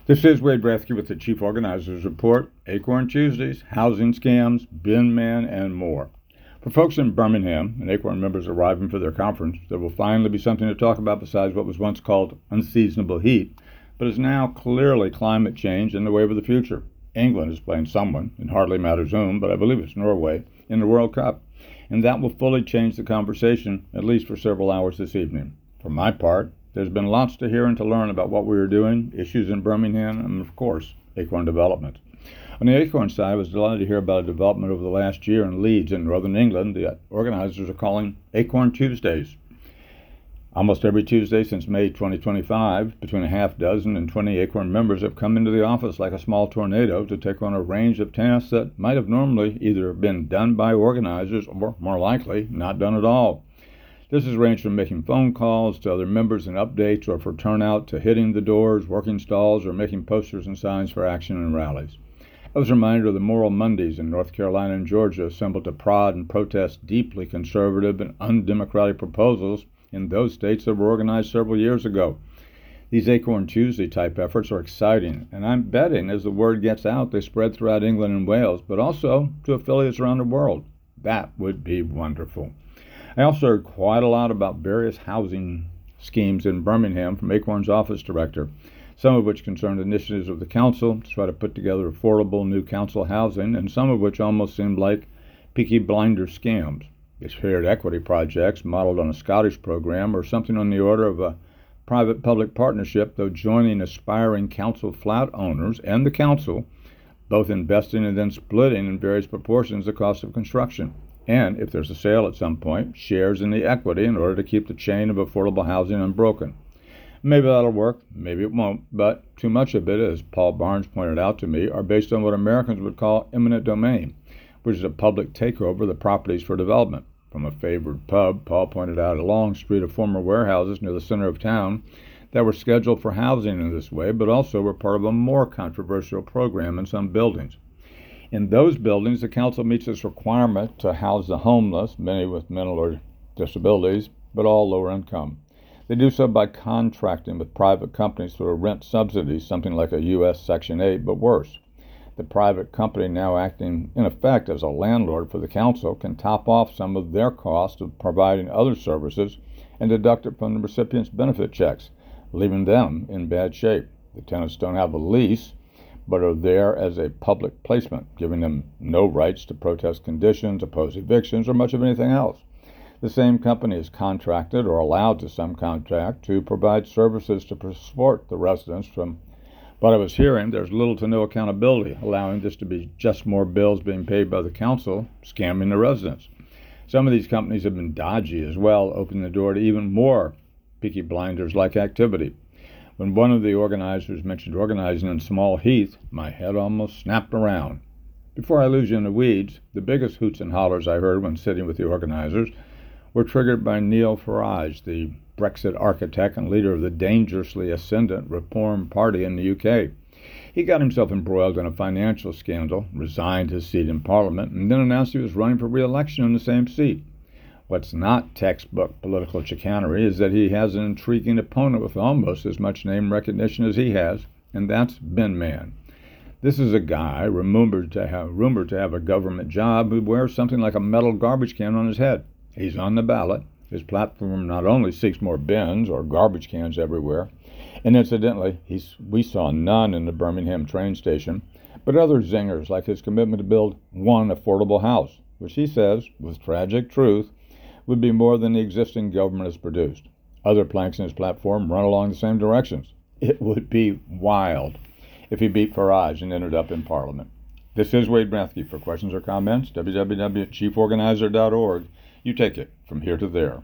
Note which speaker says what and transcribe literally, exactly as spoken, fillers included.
Speaker 1: This is Wade Brathke with the Chief Organizers Report, Acorn Tuesdays, housing scams, bin man, and more. For folks in Birmingham and Acorn members arriving for their conference, there will finally be something to talk about besides what was once called unseasonable heat, but is now clearly climate change and the wave of the future. England is playing someone, it hardly matters whom, but I believe it's Norway, in the World Cup, and that will fully change the conversation, at least for several hours this evening. For my part, there's been lots to hear and to learn about what we are doing, issues in Birmingham, and of course, Acorn development. On the Acorn side, I was delighted to hear about a development over the last year in Leeds in northern England the organizers are calling Acorn Tuesdays. Almost every Tuesday since May twenty twenty-five, between a half dozen and twenty Acorn members have come into the office like a small tornado to take on a range of tasks that might have normally either been done by organizers or, more likely, not done at all. This has ranged from making phone calls to other members and updates, or for turnout to hitting the doors, working stalls, or making posters and signs for action and rallies. I was reminded of the Moral Mondays in North Carolina and Georgia assembled to prod and protest deeply conservative and undemocratic proposals in those states that were organized several years ago. These Acorn Tuesday type efforts are exciting, and I'm betting as the word gets out they spread throughout England and Wales, but also to affiliates around the world. That would be wonderful. I also heard quite a lot about various housing schemes in Birmingham from Acorn's office director, some of which concerned initiatives of the council to try to put together affordable new council housing, and some of which almost seemed like Peaky Blinders scams. They shared equity projects modeled on a Scottish program or something on the order of a private-public partnership, though joining aspiring council flat owners and the council, both investing and then splitting in various proportions the cost of construction. And, if there's a sale at some point, shares in the equity in order to keep the chain of affordable housing unbroken. Maybe that'll work, maybe it won't, but too much of it, as Paul Barnes pointed out to me, are based on what Americans would call eminent domain, which is a public takeover of the properties for development. From a favored pub, Paul pointed out a long street of former warehouses near the center of town that were scheduled for housing in this way, but also were part of a more controversial program in some buildings. In those buildings, the council meets this requirement to house the homeless, many with mental or disabilities, but all lower income. They do so by contracting with private companies through a rent subsidy, something like a U S Section eight, but worse. The private company, now acting in effect as a landlord for the council, can top off some of their cost of providing other services and deduct it from the recipient's benefit checks, leaving them in bad shape. The tenants don't have a lease, but are there as a public placement, giving them no rights to protest conditions, oppose evictions, or much of anything else. The same company is contracted or allowed to subcontract to provide services to support the residents. From what I was hearing, there's little to no accountability, allowing this to be just more bills being paid by the council, scamming the residents. Some of these companies have been dodgy as well, opening the door to even more Peaky Blinders-like activity. When one of the organizers mentioned organizing in Small Heath, my head almost snapped around. Before I lose you in the weeds, the biggest hoots and hollers I heard when sitting with the organizers were triggered by Nigel Farage, the Brexit architect and leader of the dangerously ascendant Reform Party in the U K. He got himself embroiled in a financial scandal, resigned his seat in Parliament, and then announced he was running for re-election in the same seat. What's not textbook political chicanery is that he has an intriguing opponent with almost as much name recognition as he has, and that's Bin Man. This is a guy rumored to have, rumored to have a government job who wears something like a metal garbage can on his head. He's on the ballot. His platform not only seeks more bins or garbage cans everywhere, and incidentally, he's, we saw none in the Birmingham train station, but other zingers like his commitment to build one affordable house, which he says, with tragic truth, would be more than the existing government has produced. Other planks in his platform run along the same directions. It would be wild if he beat Farage and ended up in Parliament. This is Wade Brathke. For questions or comments, w w w dot chief organizer dot org. You take it from here to there.